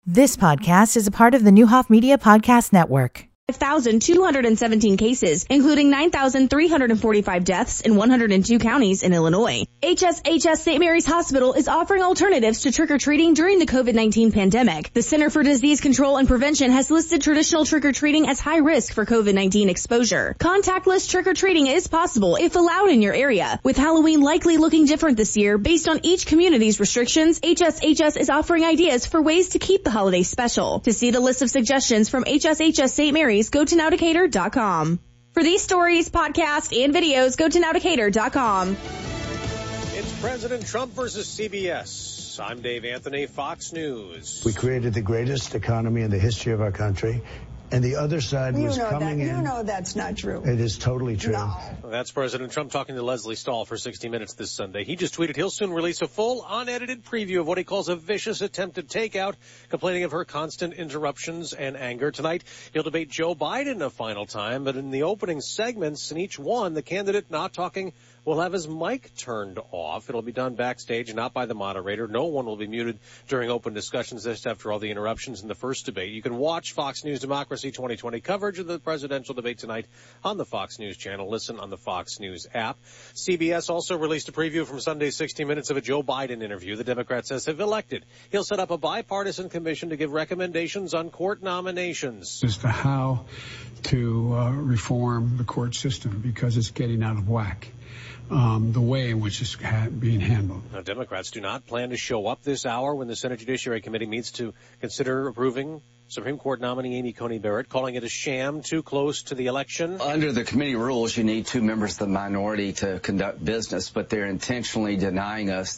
This podcast is a part of the Newhoff Media Podcast Network. 5,217 cases, including 9,345 deaths in 102 counties in Illinois. HSHS St. Mary's Hospital is offering alternatives to trick-or-treating during the COVID-19 pandemic. The Center for Disease Control and Prevention has listed traditional trick-or-treating as high risk for COVID-19 exposure. Contactless trick-or-treating is possible if allowed in your area. With Halloween likely looking different this year based on each community's restrictions, HSHS is offering ideas for ways to keep the holiday special. To see the list of suggestions from HSHS St. Mary's, go to nowdecatur.com. For these stories, podcasts, and videos, go to nowdecatur.com. It's President Trump versus CBS. I'm Dave Anthony, Fox News. We created the greatest economy in the history of our country, and the other side was coming in. You know that's not true. It is totally true. No. That's President Trump talking to Leslie Stahl for 60 Minutes this Sunday. He just tweeted he'll soon release a full, unedited preview of what he calls a vicious attempted takeout, complaining of her constant interruptions and anger. Tonight, he'll debate Joe Biden a final time, but in the opening segments, in each one, the candidate not talking will have his mic turned off. It'll be done backstage, not by the moderator. No one will be muted during open discussions just after all the interruptions in the first debate. You can watch Fox News Democracy 2020 coverage of the presidential debate tonight on the Fox News channel. Listen on the Fox News app. CBS also released a preview from Sunday's 60 Minutes of a Joe Biden interview the Democrat says have elected. He'll set up a bipartisan commission to give recommendations on court nominations. As to how to reform the court system because it's getting out of whack. The way in which it's being handled. Now, Democrats do not plan to show up this hour when the Senate Judiciary Committee meets to consider approving Supreme Court nominee Amy Coney Barrett, calling it a sham too close to the election. Under the committee rules, you need 2 members of the minority to conduct business, but they're intentionally denying us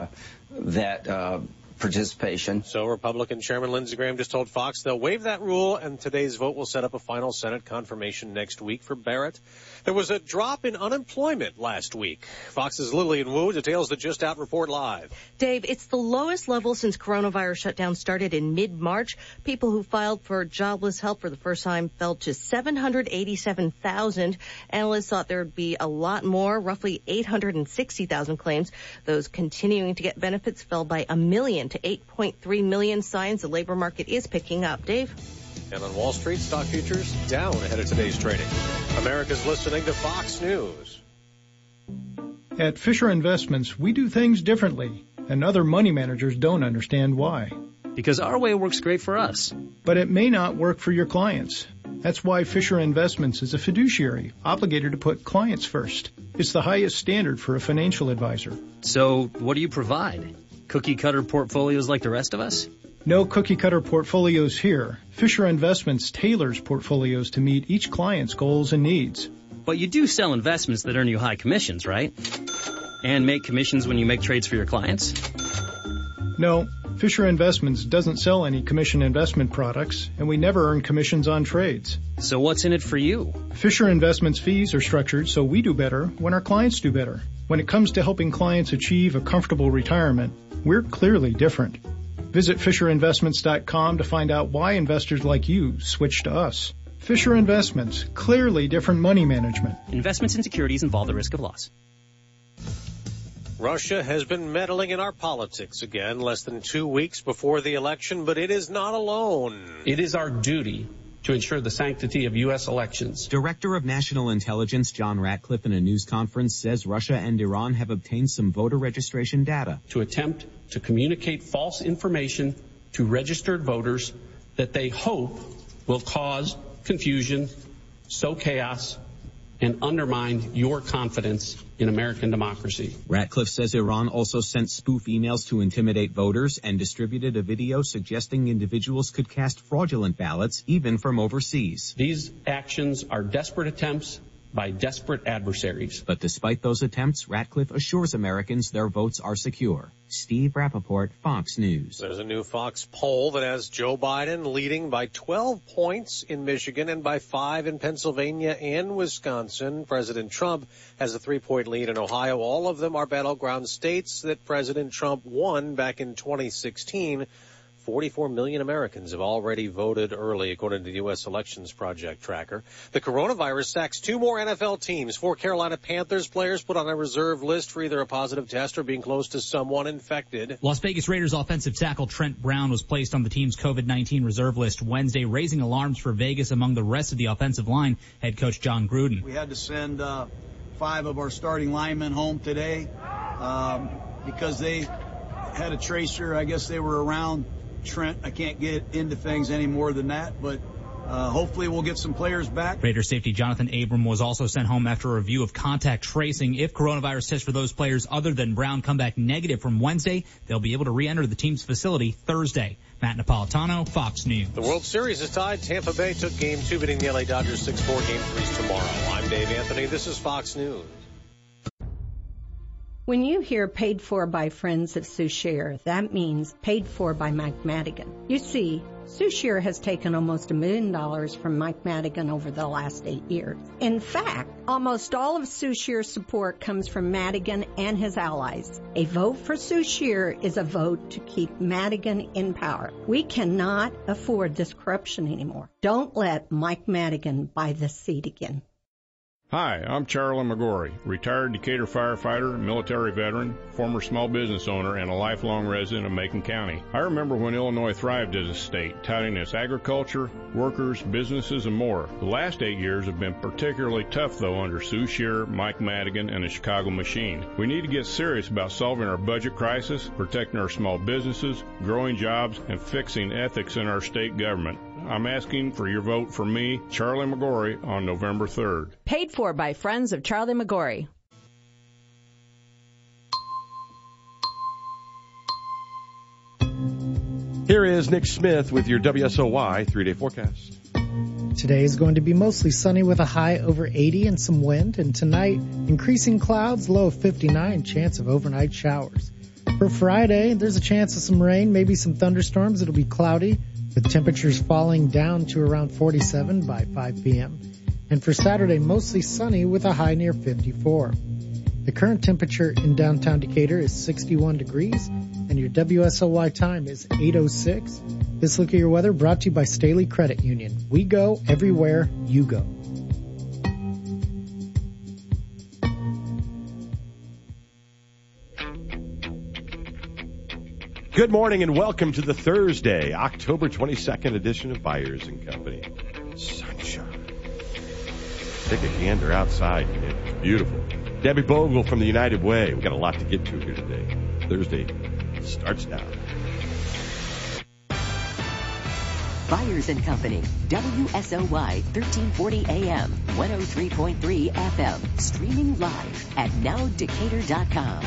that participation. So Republican Chairman Lindsey Graham just told Fox they'll waive that rule, and today's vote will set up a final Senate confirmation next week for Barrett. There was a drop in unemployment last week. Fox's Lillian Wu details the Just Out report live. Dave, it's the lowest level since coronavirus shutdown started in mid-March. People who filed for jobless help for the first time fell to 787,000. Analysts thought there would be a lot more, roughly 860,000 claims. Those continuing to get benefits fell by 1 million to 8.3 million, signs the labor market is picking up. Dave? And on Wall Street, stock futures down ahead of today's trading. America's listening to Fox News. At Fisher Investments, we do things differently, and other money managers don't understand why. Because our way works great for us. But it may not work for your clients. That's why Fisher Investments is a fiduciary, obligated to put clients first. It's the highest standard for a financial advisor. So what do you provide? Cookie-cutter portfolios like the rest of us? No cookie-cutter portfolios here. Fisher Investments tailors portfolios to meet each client's goals and needs. But you do sell investments that earn you high commissions, right? And make commissions when you make trades for your clients? No, Fisher Investments doesn't sell any commission investment products, and we never earn commissions on trades. So what's in it for you? Fisher Investments fees are structured so we do better when our clients do better. When it comes to helping clients achieve a comfortable retirement, we're clearly different. Visit FisherInvestments.com to find out why investors like you switch to us. Fisher Investments, clearly different money management. Investments in securities involve the risk of loss. Russia has been meddling in our politics again, less than 2 weeks before the election, but it is not alone. It is our duty to ensure the sanctity of U.S. elections. Director of National Intelligence John Ratcliffe in a news conference says Russia and Iran have obtained some voter registration data. To attempt to communicate false information to registered voters that they hope will cause confusion, sow chaos, and undermine your confidence in American democracy. Ratcliffe says Iran also sent spoof emails to intimidate voters and distributed a video suggesting individuals could cast fraudulent ballots even from overseas. These actions are desperate attempts by desperate adversaries. But despite those attempts, Ratcliffe assures Americans their votes are secure. Steve Rappaport, Fox News. There's a new Fox poll that has Joe Biden leading by 12 points in Michigan and by 5 in Pennsylvania and Wisconsin. President Trump has a 3-point lead in Ohio. All of them are battleground states that President Trump won back in 2016. 44 million Americans have already voted early, according to the U.S. Elections Project tracker. The coronavirus sacks 2 more NFL teams. 4 Carolina Panthers players put on a reserve list for either a positive test or being close to someone infected. Las Vegas Raiders offensive tackle Trent Brown was placed on the team's COVID-19 reserve list Wednesday, raising alarms for Vegas among the rest of the offensive line. Head coach John Gruden. We had to send 5 of our starting linemen home today because they had a tracer. I guess they were around Trent. I can't get into things any more than that, but hopefully we'll get some players back. Raider safety Jonathan Abram was also sent home after a review of contact tracing. If coronavirus tests for those players other than Brown come back negative from Wednesday, they'll be able to re-enter the team's facility Thursday. Matt Napolitano, Fox News. The World Series is tied. Tampa Bay took Game 2, beating the LA Dodgers 6-4. Game 3's tomorrow. I'm Dave Anthony. This is Fox News. When you hear paid for by friends of Souchere, that means paid for by Mike Madigan. You see, Souchere has taken almost $1 million from Mike Madigan over the last 8 years. In fact, almost all of Souchere's support comes from Madigan and his allies. A vote for Souchere is a vote to keep Madigan in power. We cannot afford this corruption anymore. Don't let Mike Madigan buy this seat again. Hi, I'm Charlie McGorry, retired Decatur firefighter, military veteran, former small business owner, and a lifelong resident of Macon County. I remember when Illinois thrived as a state, touting its agriculture, workers, businesses, and more. The last 8 years have been particularly tough, though, under Souchere, Mike Madigan, and the Chicago Machine. We need to get serious about solving our budget crisis, protecting our small businesses, growing jobs, and fixing ethics in our state government. I'm asking for your vote for me, Charlie McGorry, on November 3rd. Paid for by friends of Charlie McGorry. Here is Nick Smith with your WSOY 3-day forecast. Today is going to be mostly sunny with a high over 80 and some wind. And tonight, increasing clouds, low of 59, chance of overnight showers. For Friday, there's a chance of some rain, maybe some thunderstorms. It'll be cloudy, with temperatures falling down to around 47 by 5 p.m. And for Saturday, mostly sunny with a high near 54. The current temperature in downtown Decatur is 61 degrees, and your WSOY time is 8:06. This look at your weather brought to you by Staley Credit Union. We go everywhere you go. Good morning and welcome to the Thursday, October 22nd edition of Byers & Company. Sunshine. Take a gander outside. It's beautiful. Debbie Bogle from the United Way. We've got a lot to get to here today. Thursday starts now. Byers & Company, WSOY 1340 AM, 103.3 FM, streaming live at nowdecatur.com.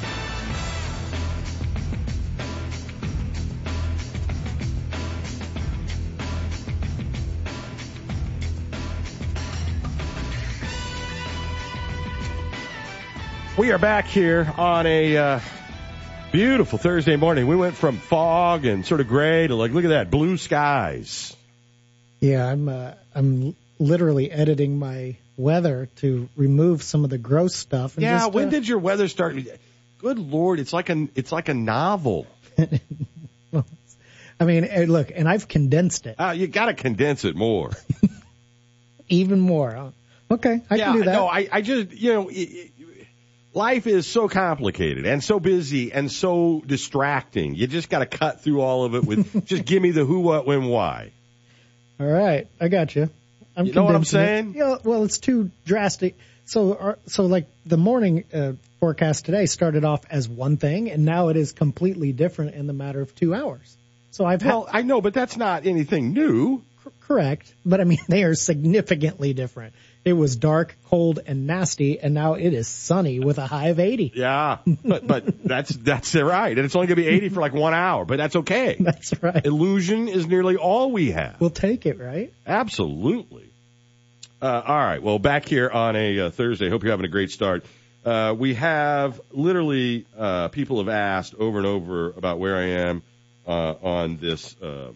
We are back here on a beautiful Thursday morning. We went from fog and sort of gray to look at that, blue skies. Yeah, I'm literally editing my weather to remove some of the gross stuff. And yeah, when did your weather start? Good Lord, it's like a novel. Well, I mean, look, and I've condensed it. You got to condense it more. Even more. Okay, I can do that. No, I just, life is so complicated and so busy and so distracting. You just got to cut through all of it with just give me the who, what, when, why. All right, I got you. You know what I'm saying? Yeah, well, it's too drastic. So like the morning forecast today started off as one thing, and now it is completely different in the matter of 2 hours. So I know, but that's not anything new. Correct, but I mean they are significantly different. It was dark, cold, and nasty, and now it is sunny with a high of 80. Yeah, but that's right, and it's only going to be 80 for like 1 hour, but that's okay. That's right. Illusion is nearly all we have. We'll take it, right? Absolutely. All right, well, back here on a Thursday. Hope you're having a great start. We have literally people have asked over and over about where I am on this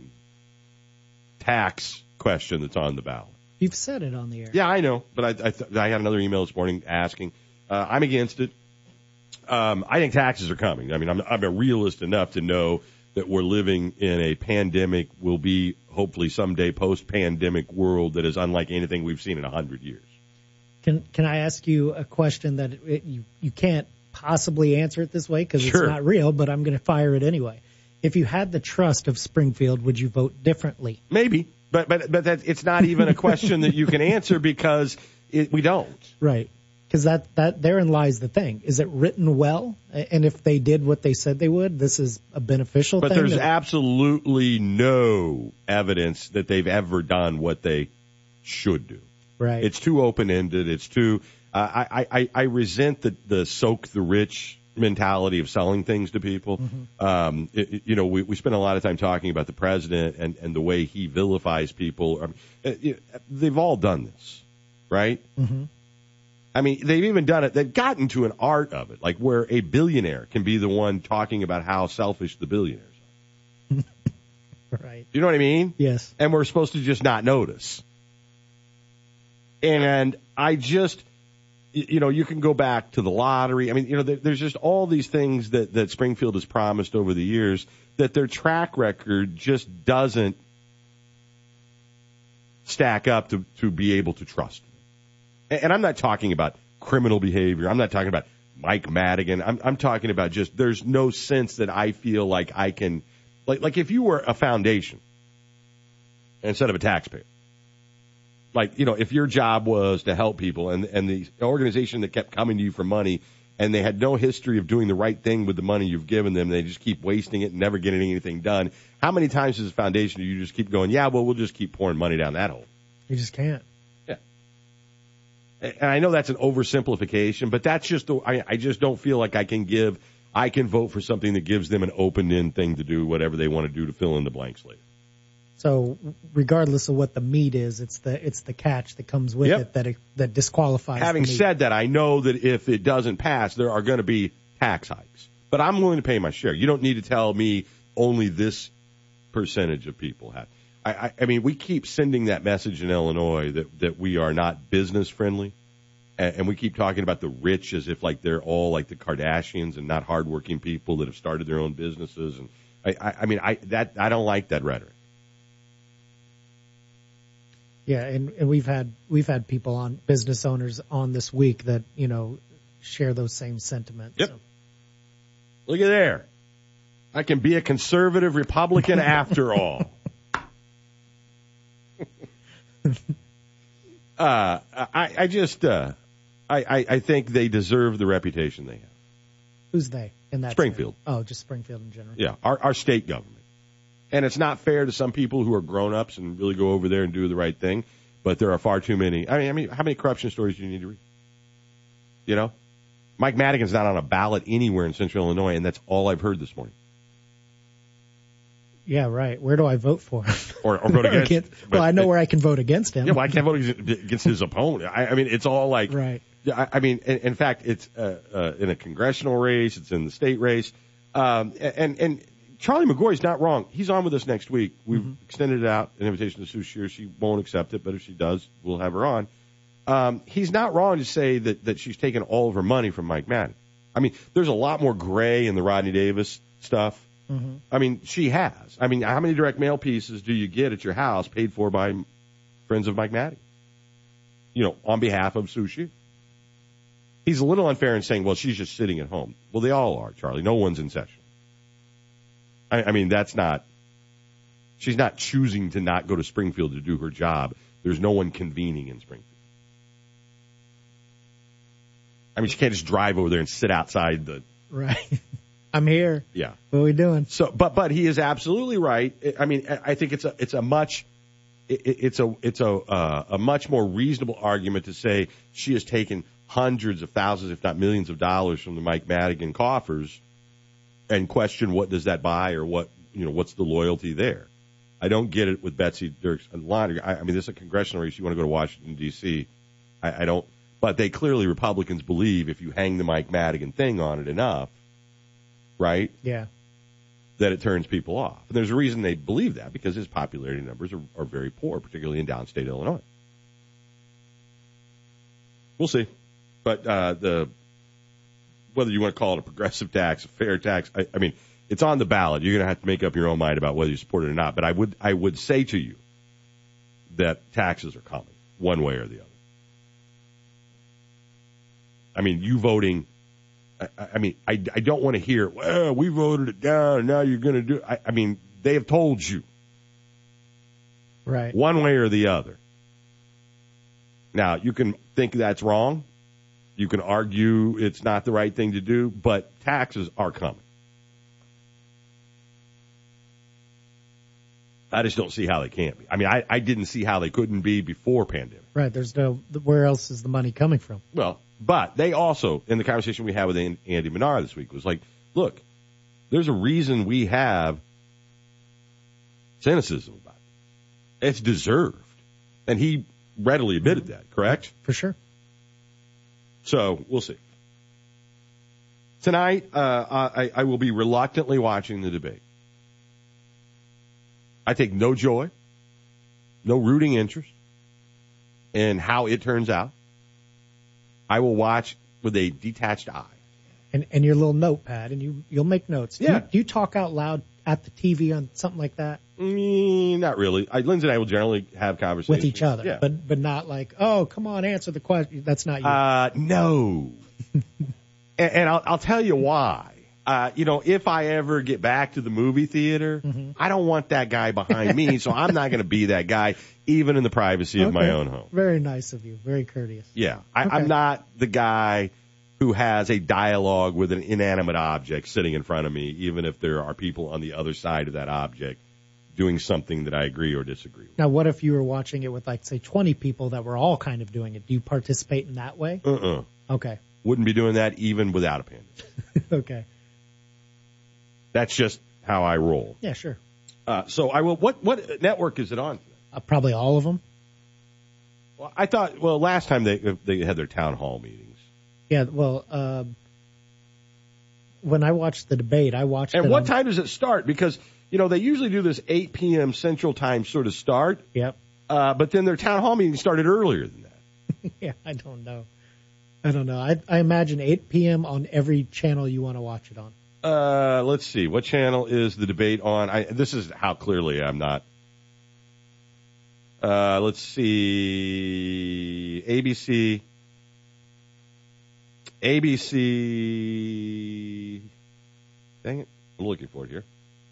tax question that's on the ballot. You've said it on the air. Yeah, I know, but I had another email this morning asking. I'm against it. I think taxes are coming. I mean, I'm a realist enough to know that we're living in a pandemic, will be hopefully someday post-pandemic world that is unlike anything we've seen in 100 years. Can I ask you a question that you can't possibly answer it this way because Sure. it's not real, but I'm going to fire it anyway. If you had the trust of Springfield, would you vote differently? Maybe, but that it's not even a question that you can answer because we don't. Right. Because that therein lies the thing. Is it written well? And if they did what they said they would, this is a beneficial But thing? there's absolutely no evidence that they've ever done what they should do. Right. It's too open-ended. It's too I resent the soak the rich mentality of selling things to people. Mm-hmm. We spend a lot of time talking about the president and the way he vilifies people. They've all done this, right? Mm-hmm. I mean, they've even done it. They've gotten to an art of it, like where a billionaire can be the one talking about how selfish the billionaires are. Right. You know what I mean? Yes. And we're supposed to just not notice. And I just, you can go back to the lottery. I mean, there's just all these things that Springfield has promised over the years that their track record just doesn't stack up to be able to trust. And I'm not talking about criminal behavior. I'm not talking about Mike Madigan. I'm talking about just there's no sense that I feel like I can, like if you were a foundation instead of a taxpayer, if your job was to help people and the organization that kept coming to you for money and they had no history of doing the right thing with the money you've given them, they just keep wasting it and never getting anything done. How many times as a foundation do you just keep going, we'll just keep pouring money down that hole? You just can't. Yeah. And I know that's an oversimplification, but that's just, I just don't feel like I can vote for something that gives them an open-end thing to do whatever they want to do to fill in the blanks later. So regardless of what the meat is, it's the catch that comes with it that disqualifies. Having said that, I know that if it doesn't pass, there are going to be tax hikes. But I'm willing to pay my share. You don't need to tell me only this percentage of people have. I mean, we keep sending that message in Illinois that we are not business friendly, and we keep talking about the rich as if like they're all like the Kardashians and not hardworking people that have started their own businesses. And I don't like that rhetoric. Yeah, and we've had people on, business owners on this week that, share those same sentiments. Yep. So. Look at there. I can be a conservative Republican after all. I think they deserve the reputation they have. Who's they in that? Springfield. Scenario? Oh, just Springfield in general. Yeah, our state government. And it's not fair to some people who are grown-ups and really go over there and do the right thing, but there are far too many. I mean, how many corruption stories do you need to read? Mike Madigan's not on a ballot anywhere in Central Illinois, and that's all I've heard this morning. Yeah, right. Where do I vote for him? Or vote against? Well, I know where I can vote against him. Yeah, well, I can't vote against his opponent. I mean, it's all like... Right. I mean, in fact, it's in a congressional race. It's in the state race. And Charlie McGorry's not wrong. He's on with us next week. We've extended it out, an invitation to Sue Shear. She won't accept it, but if she does, we'll have her on. He's not wrong to say that she's taken all of her money from Mike Madigan. I mean, there's a lot more gray in the Rodney Davis stuff. Mm-hmm. I mean, she has. I mean, how many direct mail pieces do you get at your house paid for by friends of Mike Madigan? On behalf of Sue Shear. He's a little unfair in saying, well, she's just sitting at home. Well, they all are, Charlie. No one's in session. I mean, she's not choosing to not go to Springfield to do her job. There's no one convening in Springfield. I mean, she can't just drive over there and sit outside the... Right. I'm here. Yeah. What are we doing? So, but he is absolutely right. I mean, I think it's a much more reasonable argument to say she has taken hundreds of thousands, if not millions of dollars from the Mike Madigan coffers and question what does that buy or what's the loyalty there. I don't get it with Betsy Dirks and Laundrie. I mean, this is a congressional race. You want to go to Washington, D.C. I don't. But they clearly, Republicans believe if you hang the Mike Madigan thing on it enough, right? Yeah. That it turns people off. And there's a reason they believe that, because his popularity numbers are very poor, particularly in downstate Illinois. We'll see. But whether you want to call it a progressive tax, a fair tax, I mean, it's on the ballot. You're going to have to make up your own mind about whether you support it or not. But I would say to you that taxes are coming one way or the other. I mean, you voting. I don't want to hear, well, we voted it down, and now you're going to do it. I mean, they have told you. Right. One way or the other. Now, you can think that's wrong. You can argue it's not the right thing to do, but taxes are coming. I just don't see how they can't be. I mean, I didn't see how they couldn't be before pandemic. Right. There's where else is the money coming from? Well, but they also, in the conversation we had with Andy Menard this week, was like, look, there's a reason we have cynicism about it. It's deserved. And he readily admitted that, correct? For sure. So, we'll see. Tonight, I will be reluctantly watching the debate. I take no joy, no rooting interest in how it turns out. I will watch with a detached eye. And your little notepad, and you'll make notes. Yeah. Do you talk out loud at the TV on something like that? Not really. Lindsay and I will generally have conversations. With each other, yeah. but not like, oh, come on, answer the question. That's not you. No. and I'll tell you why. If I ever get back to the movie theater, I don't want that guy behind me, so I'm not going to be that guy, even in the privacy of my own home. Very nice of you. Very courteous. Yeah. I'm not the guy who has a dialogue with an inanimate object sitting in front of me, even if there are people on the other side of that object doing something that I agree or disagree with. Now, what if you were watching it with, like, say, 20 people that were all kind of doing it? Do you participate in that way? Okay. Wouldn't be doing that even without a pandemic. Okay. That's just how I roll. Yeah, sure. So I will. What network is it on? Probably all of them. Well, I thought. Well, last time they had their town hall meetings. Yeah. Well, when I watched the debate, I watched. And what time does it start? Because they usually do this 8 p.m. Central Time sort of start. Yep. But then their town hall meeting started earlier than that. Yeah, I don't know. I imagine 8 p.m. on every channel you want to watch it on. Let's see. What channel is the debate on? This is how clearly I'm not. Let's see. ABC. Dang it. I'm looking for it here.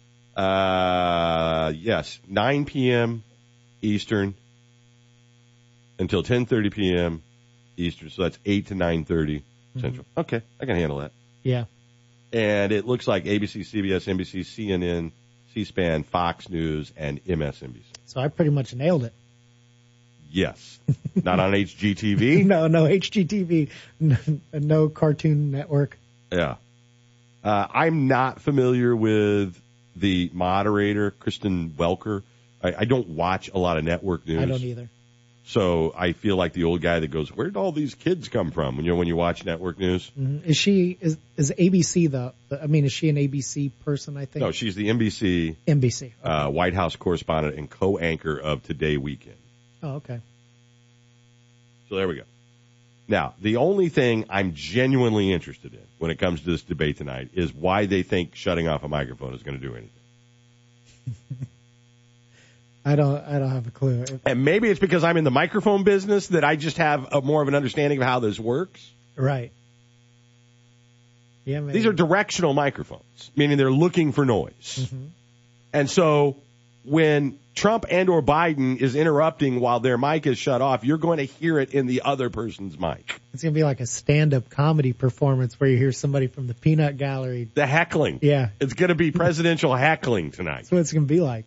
Yes. 9 p.m. Eastern until 10:30 p.m. Eastern. So that's 8 to 9:30 Central. Okay. I can handle that. Yeah. And it looks like ABC, CBS, NBC, CNN, C-SPAN, Fox News, and MSNBC. So I pretty much nailed it. Yes. Not on HGTV? No, HGTV. No Cartoon Network. Yeah. I'm not familiar with the moderator, Kristen Welker. I don't watch a lot of network news. I don't either. So I feel like the old guy that goes, where did all these kids come from? When you watch network news. Mm-hmm. Is ABC is she an ABC person, I think? No, she's the NBC. NBC. Okay. White House correspondent and co-anchor of Today Weekend. Oh, okay. So there we go. Now, the only thing I'm genuinely interested in when it comes to this debate tonight is why they think shutting off a microphone is going to do anything. I don't have a clue. And maybe it's because I'm in the microphone business that I just have more of an understanding of how this works. Right. Yeah, maybe. These are directional microphones, meaning they're looking for noise. Mm-hmm. And so when Trump and or Biden is interrupting while their mic is shut off, you're going to hear it in the other person's mic. It's going to be like a stand-up comedy performance where you hear somebody from the peanut gallery. The heckling. Yeah. It's going to be presidential heckling tonight. That's what it's going to be like.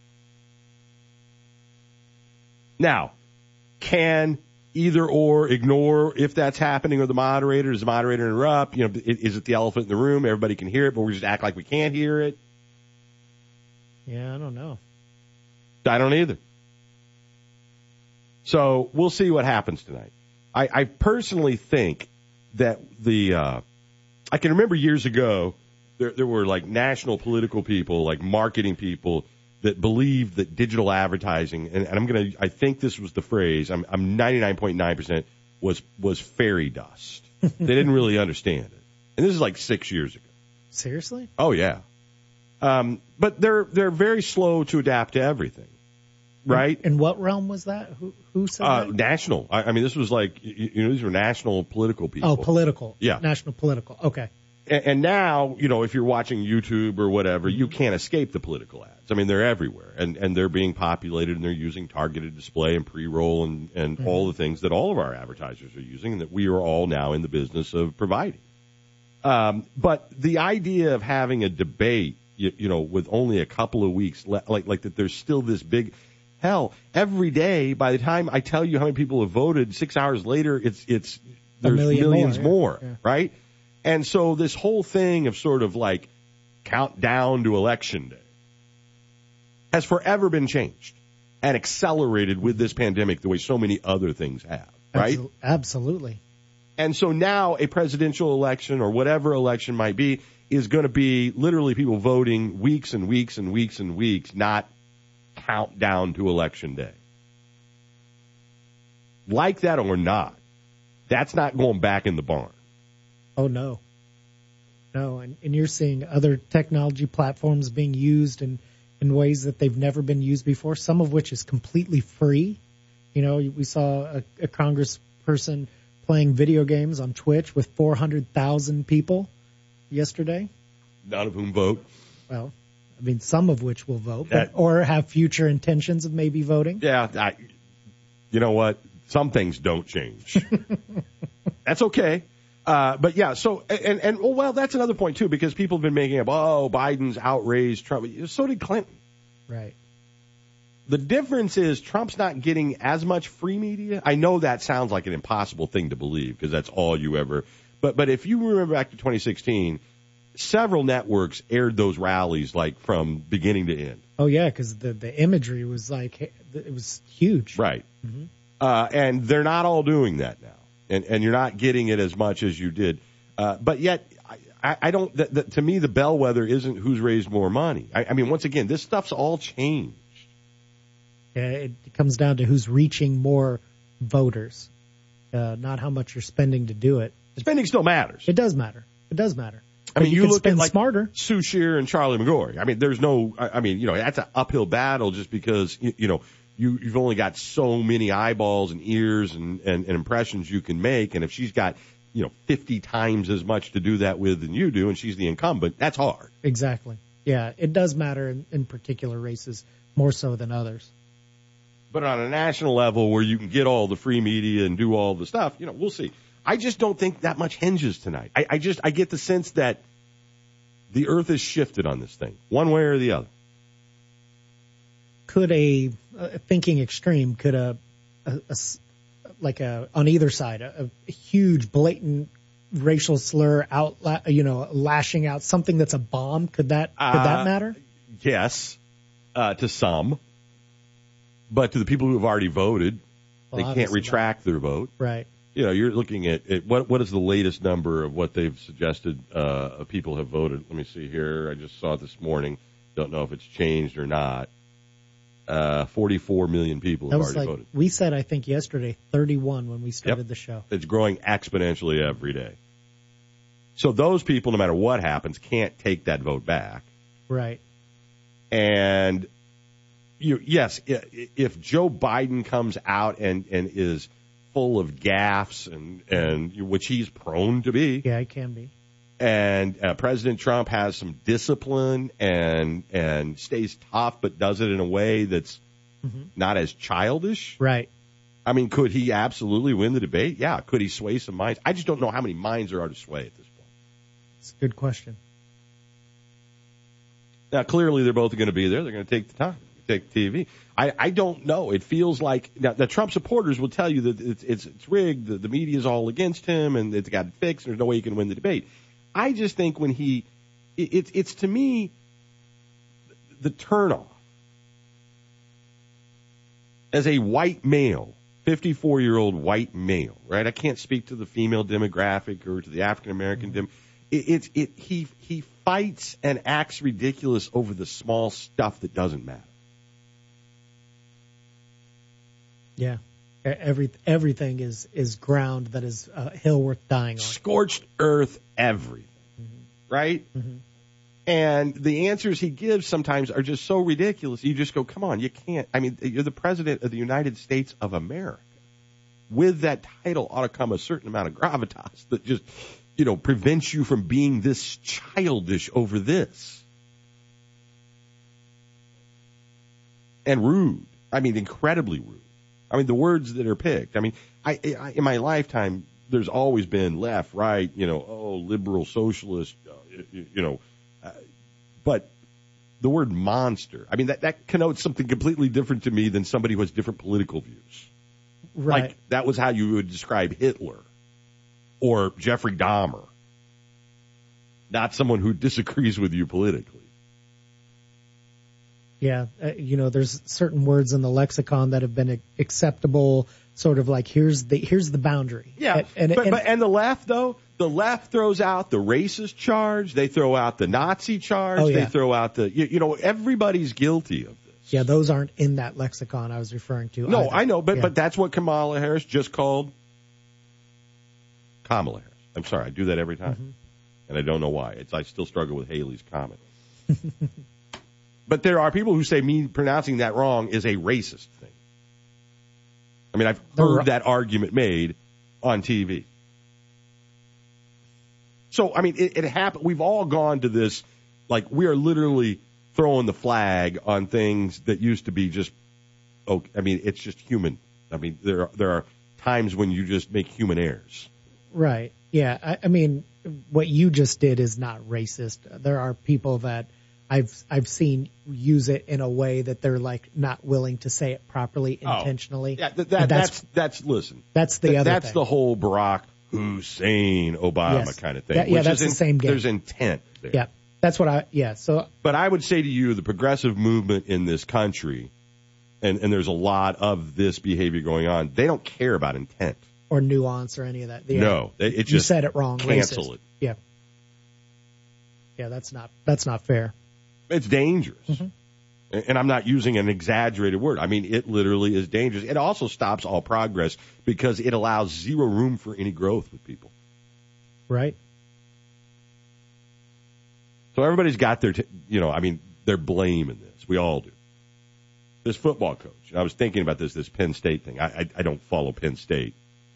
Now, can either or ignore if that's happening or the moderator? Does the moderator interrupt? Is it the elephant in the room? Everybody can hear it, but we just act like we can't hear it? Yeah, I don't know. I don't either. So we'll see what happens tonight. I personally think that I can remember years ago, there were like national political people, like marketing people, that believed that digital advertising, and I think this was the phrase, I'm 99.9% was fairy dust. They didn't really understand it. And this is like 6 years ago. Seriously? Oh, yeah. But they're very slow to adapt to everything, right? In what realm was that? Who said that? National. I mean, this was like, these were national political people. Oh, political. Yeah. National political. Okay. And now, if you're watching YouTube or whatever, you can't escape the political ads. I mean, they're everywhere, and they're being populated, and they're using targeted display and pre-roll and all the things that all of our advertisers are using, and that we are all now in the business of providing. But the idea of having a debate, with only a couple of weeks, like that there's still this big, hell, every day, by the time I tell you how many people have voted, 6 hours later, there's millions more, yeah. Right? And so this whole thing of sort of like countdown to election day has forever been changed and accelerated with this pandemic the way so many other things have, right? Absolutely. And so now a presidential election or whatever election might be is going to be literally people voting weeks and weeks and weeks and weeks, not countdown to election day. Like that or not, that's not going back in the barn. Oh, no. No, and you're seeing other technology platforms being used in ways that they've never been used before, some of which is completely free. We saw a congressperson playing video games on Twitch with 400,000 people yesterday. None of whom vote. Well, I mean, some of which will vote, or have future intentions of maybe voting. Yeah, you know what? Some things don't change. That's okay. But yeah, so, well, that's another point too, because people have been making up, Biden's outraised Trump. So did Clinton. Right. The difference is Trump's not getting as much free media. I know that sounds like an impossible thing to believe because that's all you ever, but if you remember back to 2016, several networks aired those rallies like from beginning to end. Oh yeah, because the imagery was like, it was huge. Right. Mm-hmm. And they're not all doing that now. And you're not getting it as much as you did. But yet, I don't, to me, the bellwether isn't who's raised more money. I mean, once again, this stuff's all changed. Yeah, it comes down to who's reaching more voters, not how much you're spending to do it. Spending still matters. It does matter. It does matter. I mean, you look at like smarter. Sue Shear and Charlie McGorry. I mean, there's no, that's an uphill battle just because, you've only got so many eyeballs and ears and impressions you can make. And if she's got, 50 times as much to do that with than you do, and she's the incumbent, that's hard. Exactly. Yeah, it does matter in particular races more so than others. But on a national level where you can get all the free media and do all the stuff, we'll see. I just don't think that much hinges tonight. I get the sense that the earth has shifted on this thing, one way or the other. Could thinking extreme, could on either side, a huge blatant racial slur lashing out something that's a bomb, could that matter? Yes, to some, but to the people who have already voted, they can't retract their vote. Right. You're looking at what is the latest number of what they've suggested people have voted. Let me see here. I just saw it this morning. Don't know if it's changed or not. 44 million people have already voted. We said, I think yesterday, 31 when we started the show. It's growing exponentially every day. So those people, no matter what happens, can't take that vote back. Right. And yes, if Joe Biden comes out and is full of gaffes and which he's prone to be. Yeah, it can be. And President Trump has some discipline and stays tough, but does it in a way that's not as childish. Right. I mean, could he absolutely win the debate? Yeah. Could he sway some minds? I just don't know how many minds there are to sway at this point. It's a good question. Now, clearly, they're both going to be there. They're going to take the time, take the TV. I don't know. It feels like now, the Trump supporters will tell you that it's rigged. The media's all against him, and it's got it fixed. There's no way he can win the debate. I just think when it's to me the turnoff as a white male, 54-year-old white male, right? I can't speak to the female demographic or to the African American he fights and acts ridiculous over the small stuff that doesn't matter. Yeah. Everything is ground that is a hill worth dying on. Scorched earth, everything, right? Mm-hmm. And the answers he gives sometimes are just so ridiculous. You just go, come on, you can't. I mean, you're the president of the United States of America. With that title ought to come a certain amount of gravitas that just, prevents you from being this childish over this. And rude. I mean, incredibly rude. I mean, the words that are picked. I mean, I in my lifetime, there's always been left, right, liberal, socialist, but the word monster, I mean, that connotes something completely different to me than somebody who has different political views. Right. Like, that was how you would describe Hitler or Jeffrey Dahmer, not someone who disagrees with you politically. Yeah, there's certain words in the lexicon that have been acceptable, sort of like here's the boundary. Yeah, and the left, though, the left throws out the racist charge, they throw out the Nazi charge, they throw out the, everybody's guilty of this. Yeah, those aren't in that lexicon I was referring to. No, either. I know, but that's what Kamala Harris just called Kamala Harris. I'm sorry, I do that every time, and I don't know why. I still struggle with Haley's comment. But there are people who say me pronouncing that wrong is a racist thing. I mean, I've heard that argument made on TV. So, I mean, it happened. We've all gone to this, like, we are literally throwing the flag on things that used to be just, I mean, it's just human. I mean, there are times when you just make human errors. Right. Yeah. I mean, what you just did is not racist. There are people that I've seen use it in a way that they're like not willing to say it properly intentionally. Yeah, that's listen. That's the other That's thing. the whole Barack Hussein Obama kind of thing. That's the same game. There's intent there. Yeah. That's what so. But I would say to you, the progressive movement in this country, and there's a lot of this behavior going on, they don't care about intent. Or nuance or any of that. No. It just you said it wrong. Cancel racist. it. Yeah. Yeah, that's not fair. It's dangerous. And I'm not using an exaggerated word. I mean, it literally is dangerous. It also stops all progress because it allows zero room for any growth with people. Right. So everybody's got their, their blame in this. We all do. This football coach, I was thinking about this Penn State thing. I don't follow Penn State.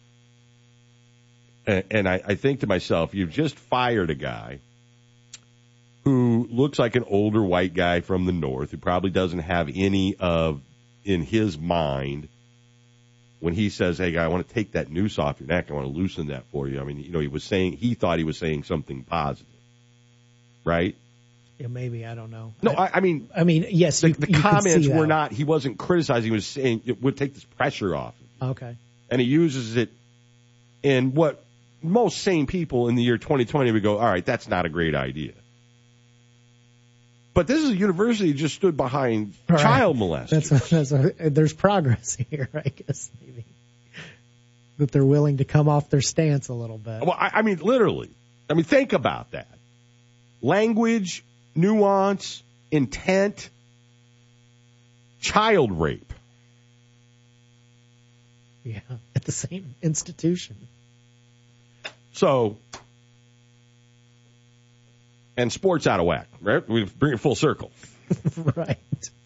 And I think to myself, you've just fired a guy who looks like an older white guy from the north, who probably doesn't have any of, in his mind, when he says, hey, guy, I want to take that noose off your neck, I want to loosen that for you. I mean, he thought he was saying something positive, right? Yeah, maybe, I don't know. No, I mean, yes, the you comments were not, he wasn't criticizing, he was saying, it would take this pressure off. Okay. And he uses it in what most sane people in the year 2020 would go, all right, that's not a great idea. But this is a university that just stood behind child molesters. There's progress here, I guess, maybe. That they're willing to come off their stance a little bit. Well, I mean, literally. I mean, think about that. Language, nuance, intent, child rape. Yeah, at the same institution. So, and sports out of whack, right? We bring it full circle. Right.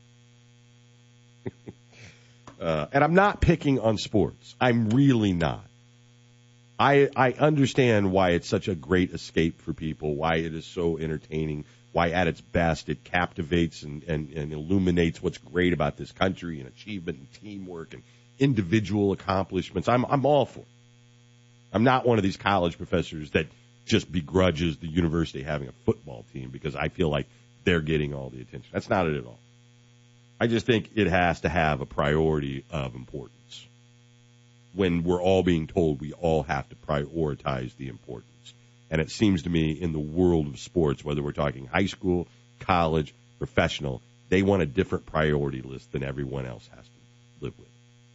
And I'm not picking on sports. I'm really not. I understand why it's such a great escape for people, why it is so entertaining, why at its best it captivates and illuminates what's great about this country and achievement and teamwork and individual accomplishments. I'm all for it. I'm not one of these college professors that just begrudges the university having a football team because I feel like they're getting all the attention. That's not it at all. I just think it has to have a priority of importance. When we're all being told we all have to prioritize the importance. And it seems to me in the world of sports, whether we're talking high school, college, professional, they want a different priority list than everyone else has to live with.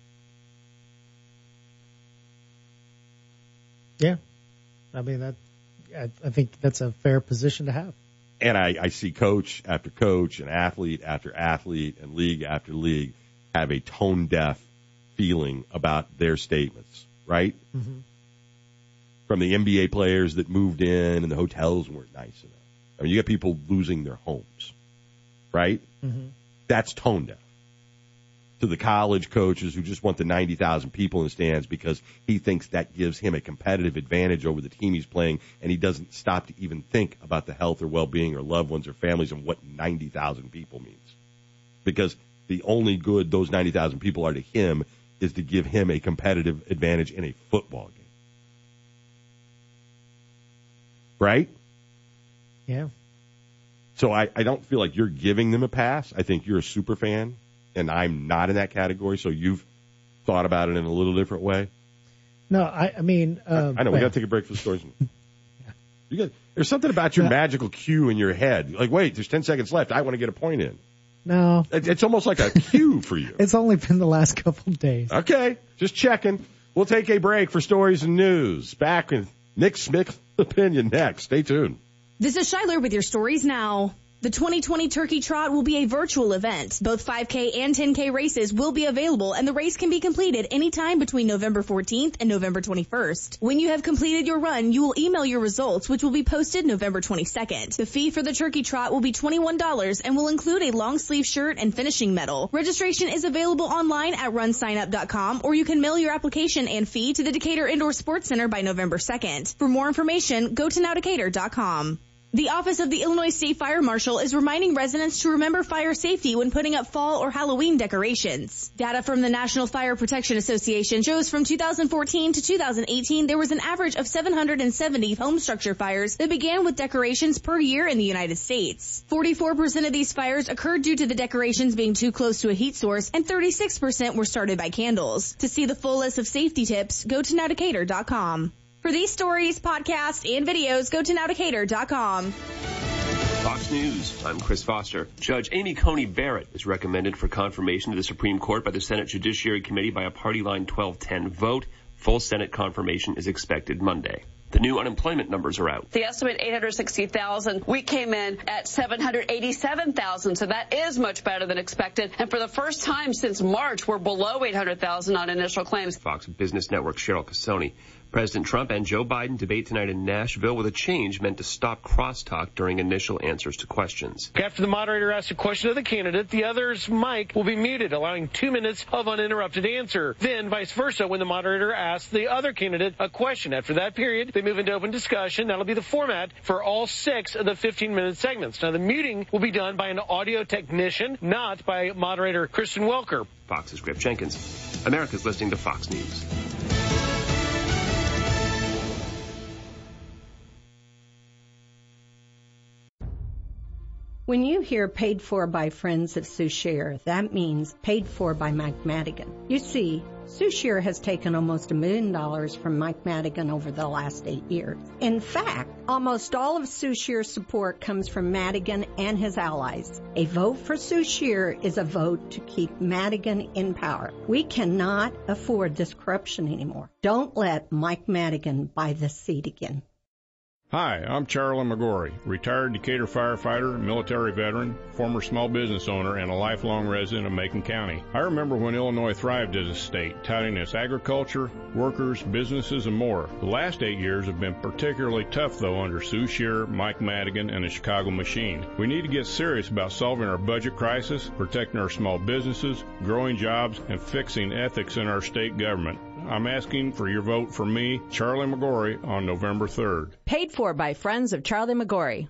Yeah. I mean, I think that's a fair position to have. And I see coach after coach and athlete after athlete and league after league have a tone-deaf feeling about their statements, right? Mm-hmm. From the NBA players that moved in and the hotels weren't nice enough. I mean, you get people losing their homes, right? Mm-hmm. That's tone deaf. To the college coaches who just want the 90,000 people in the stands because he thinks that gives him a competitive advantage over the team he's playing, and he doesn't stop to even think about the health or well-being or loved ones or families and what 90,000 people means. Because the only good those 90,000 people are to him is to give him a competitive advantage in a football game. Right? Yeah. So I don't feel like you're giving them a pass. I think you're a super fan. And I'm not in that category, so you've thought about it in a little different way. No, I mean... I know, we got to take a break for the stories. There's something about your magical cue in your head. Like, wait, there's 10 seconds left. I want to get a point in. No. It's almost like a cue for you. It's only been the last couple of days. Okay, just checking. We'll take a break for stories and news. Back with Nick Smith's opinion next. Stay tuned. This is Shiler with your stories now. The 2020 Turkey Trot will be a virtual event. Both 5K and 10K races will be available, and the race can be completed anytime between November 14th and November 21st. When you have completed your run, you will email your results, which will be posted November 22nd. The fee for the Turkey Trot will be $21 and will include a long sleeve shirt and finishing medal. Registration is available online at runsignup.com, or you can mail your application and fee to the Decatur Indoor Sports Center by November 2nd. For more information, go to nowdecatur.com. The Office of the Illinois State Fire Marshal is reminding residents to remember fire safety when putting up fall or Halloween decorations. Data from the National Fire Protection Association shows from 2014 to 2018 there was an average of 770 home structure fires that began with decorations per year in the United States. 44% of these fires occurred due to the decorations being too close to a heat source, and 36% were started by candles. To see the full list of safety tips, go to nowdecatur.com. For these stories, podcasts, and videos, go to nowdecatur.com. Fox News, I'm Chris Foster. Judge Amy Coney Barrett is recommended for confirmation to the Supreme Court by the Senate Judiciary Committee by a party line 12-10 vote. Full Senate confirmation is expected Monday. The new unemployment numbers are out. The estimate 860,000. We came in at 787,000, so that is much better than expected. And for the first time since March, we're below 800,000 on initial claims. Fox Business Network Cheryl Cassoni. President Trump and Joe Biden debate tonight in Nashville with a change meant to stop crosstalk during initial answers to questions. After the moderator asks a question of the candidate, the other's mic will be muted, allowing 2 minutes of uninterrupted answer. Then vice versa when the moderator asks the other candidate a question. After that period, they move into open discussion. That'll be the format for all 6 of the 15-minute segments. Now, the muting will be done by an audio technician, not by moderator Kristen Welker. Fox's Griff Jenkins. America's listening to Fox News. When you hear paid for by friends of Souchere, that means paid for by Mike Madigan. You see, Souchere has taken almost $1 million from Mike Madigan over the last 8 years. In fact, almost all of Souchere's support comes from Madigan and his allies. A vote for Souchere is a vote to keep Madigan in power. We cannot afford this corruption anymore. Don't let Mike Madigan buy this seat again. Hi, I'm Charlie McGorry, retired Decatur firefighter, military veteran, former small business owner, and a lifelong resident of Macon County. I remember when Illinois thrived as a state, touting its agriculture, workers, businesses, and more. The last 8 years have been particularly tough, though, under Souchere, Mike Madigan, and the Chicago Machine. We need to get serious about solving our budget crisis, protecting our small businesses, growing jobs, and fixing ethics in our state government. I'm asking for your vote for me, Charlie McGorry, on November 3rd. Paid for by friends of Charlie McGorry.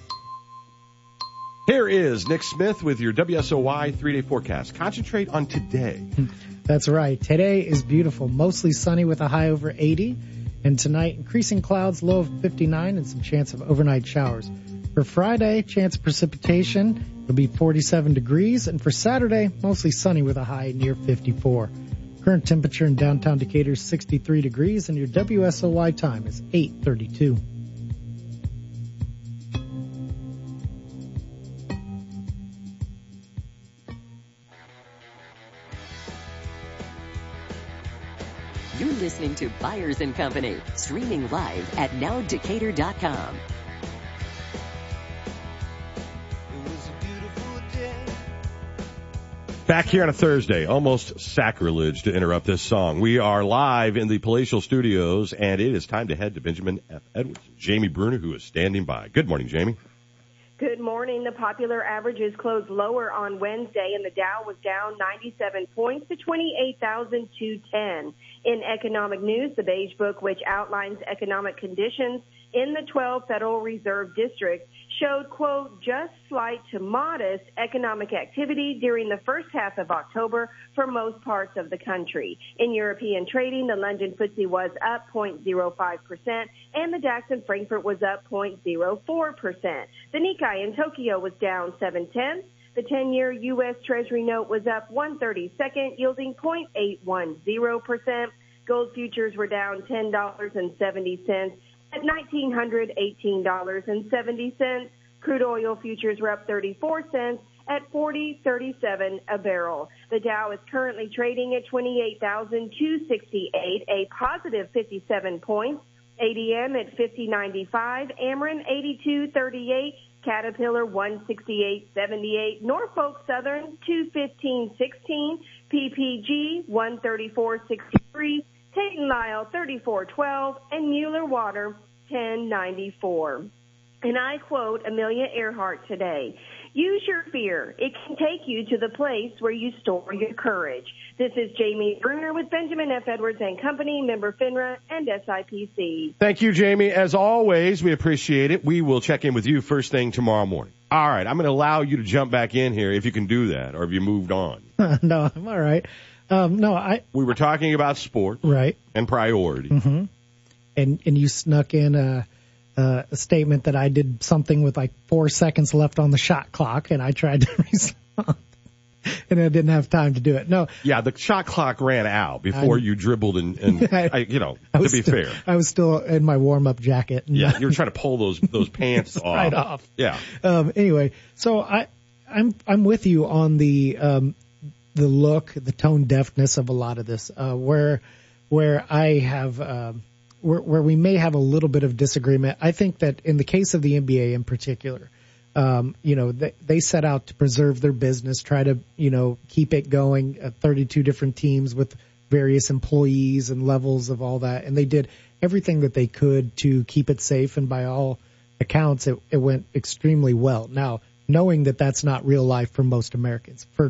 Here is Nick Smith with your WSOY 3-day forecast. Concentrate on today. That's right. Today is beautiful, mostly sunny with a high over 80. And tonight, increasing clouds, low of 59 and some chance of overnight showers. For Friday, chance of precipitation, it'll be 47 degrees. And for Saturday, mostly sunny with a high near 54. Current temperature in downtown Decatur is 63 degrees, and your WSOY time is 8:32. You're listening to Byers & Company, streaming live at nowdecatur.com. Back here on a Thursday, almost sacrilege to interrupt this song. We are live in the Palatial Studios, and it is time to head to Benjamin F. Edwards. Jamie Bruner, who is standing by. Good morning, Jamie. Good morning. The popular averages closed lower on Wednesday, and the Dow was down 97 points to 28,210. In economic news, the Beige Book, which outlines economic conditions in the 12 Federal Reserve districts, showed, quote, just slight to modest economic activity during the first half of October for most parts of the country. In European trading, the London FTSE was up 0.05%, and the DAX in Frankfurt was up 0.04%. The Nikkei in Tokyo was down 0.7. The 10-year U.S. Treasury note was up 1/32, yielding 0.810%. Gold futures were down $10.70 at $1,918.70. Crude oil futures were up 34 cents at $40.37 a barrel. The Dow is currently trading at 28,268, a positive 57 points. ADM at 50.95, Ameren 82.38, Caterpillar 168.78, Norfolk Southern 215.16, PPG 134.63, Tate & Lyle 34.12, and Mueller Water 10.94. And I quote Amelia Earhart today, use your fear. It can take you to the place where you store your courage. This is Jamie Bruner with Benjamin F. Edwards and Company, member FINRA and SIPC. Thank you, Jamie. As always, we appreciate it. We will check in with you first thing tomorrow morning. All right, I'm going to allow you to jump back in here if you can do that, or if you moved on. No, I'm all right. We were talking about sport, right, and priority. Mm-hmm. And you snuck in a statement that I did something with like 4 seconds left on the shot clock, and I tried to respond, and I didn't have time to do it. No. Yeah, the shot clock ran out before you dribbled, and to be fair. I was still in my warm-up jacket. And, yeah, you were trying to pull those pants off. Right off. Yeah. Anyway, so I'm with you on the look, the tone deafness of a lot of this, where I have, where we may have a little bit of disagreement. I think that in the case of the NBA in particular, they set out to preserve their business, try to, keep it going, 32 different teams with various employees and levels of all that. And they did everything that they could to keep it safe. And by all accounts, it went extremely well. Now, knowing that that's not real life for most Americans, for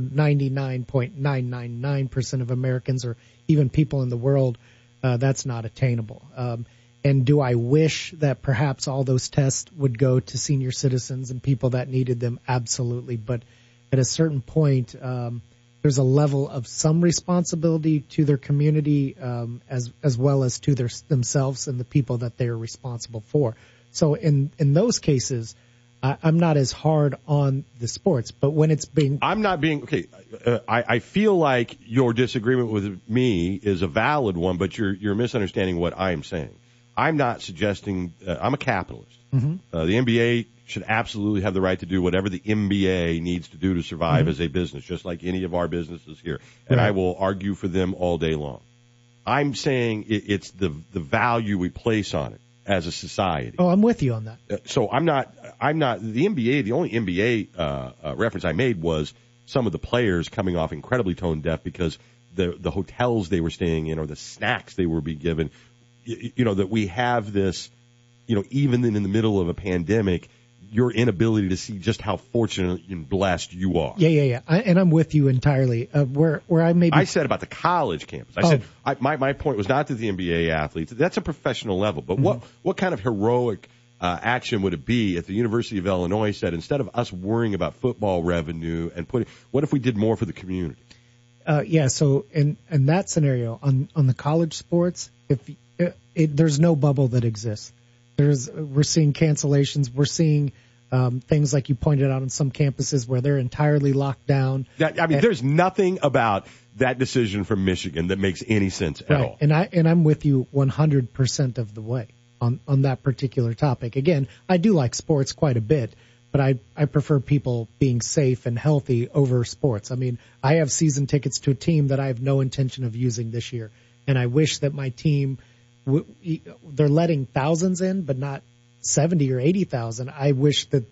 99.999% of Americans or even people in the world, that's not attainable. And do I wish that perhaps all those tests would go to senior citizens and people that needed them? Absolutely. But at a certain point, there's a level of some responsibility to their community as well as to themselves and the people that they're responsible for. So in those cases, I'm not as hard on the sports, but when it's being... I'm not being... Okay, I feel like your disagreement with me is a valid one, but you're misunderstanding what I am saying. I'm not suggesting... I'm a capitalist. Mm-hmm. The NBA should absolutely have the right to do whatever the NBA needs to do to survive as a business, just like any of our businesses here. And I will argue for them all day long. I'm saying it's the value we place on it as a society. Oh, I'm with you on that. So I'm not, the NBA, the only NBA, reference I made was some of the players coming off incredibly tone deaf because the hotels they were staying in or the snacks they were being given, that we have this, even in the middle of a pandemic, your inability to see just how fortunate and blessed you are. Yeah. And I'm with you entirely. Where I maybe... I said about the college campus. I said my point was not that the NBA athletes, that's a professional level, but what kind of heroic action would it be if the University of Illinois said, instead of us worrying about football revenue what if we did more for the community? So in that scenario, on the college sports, there's no bubble that exists. We're seeing cancellations. We're seeing things like you pointed out on some campuses where they're entirely locked down. There's nothing about that decision from Michigan that makes any sense at all. And I'm with you 100% of the way on that particular topic. Again, I do like sports quite a bit, but I prefer people being safe and healthy over sports. I mean, I have season tickets to a team that I have no intention of using this year, and I wish that my team they're letting thousands in, but not 70 or 80,000. I wish that,